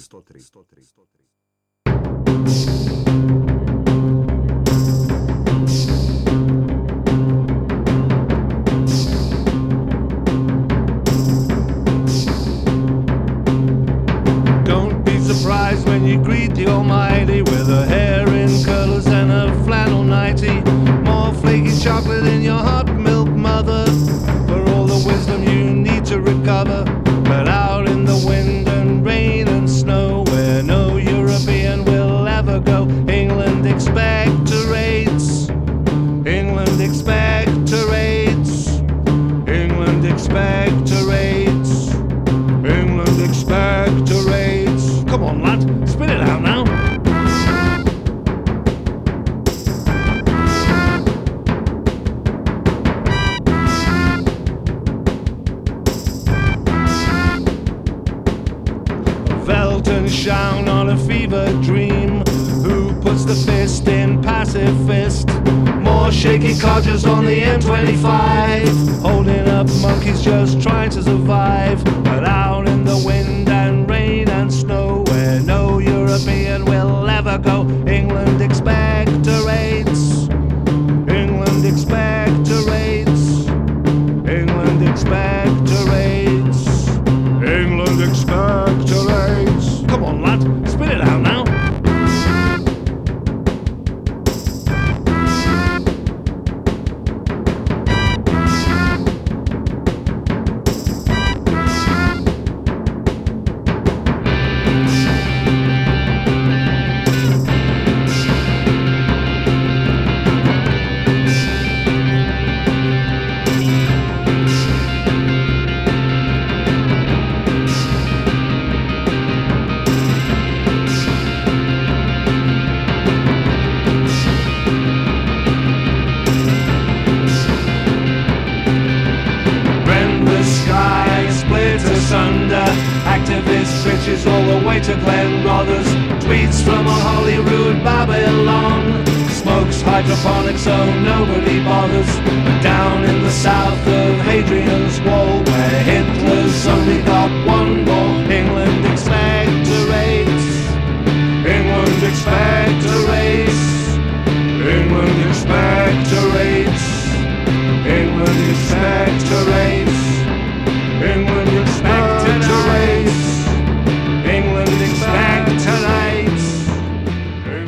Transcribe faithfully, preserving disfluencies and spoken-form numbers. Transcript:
Don't be surprised when you greet the Almighty with a hair in curlers and a flannel nightie. More flaky chocolate in your hot milk, mother, for all the wisdom you need to recover. But out in the wind and rain and snow, where no European will ever go, England expectorates, England expectorates, England expectorates, England expectorates. Come on, lad, spit it out now. Veltenschauen on a fever dream. Who puts the fist in pacifist? More shaky codgers on the M twenty-five, holding up monkeys just trying to survive. But out in the wind and rain and snow, where no European will ever go, England expectorates, England expectorates, England expectorates, England expectorates. Come on, lad, spit it out now. Activist bitches all the way to Glen Rothers. Tweets from a Holyrood Babylon. Smokes hydroponics so nobody bothers. But down in the south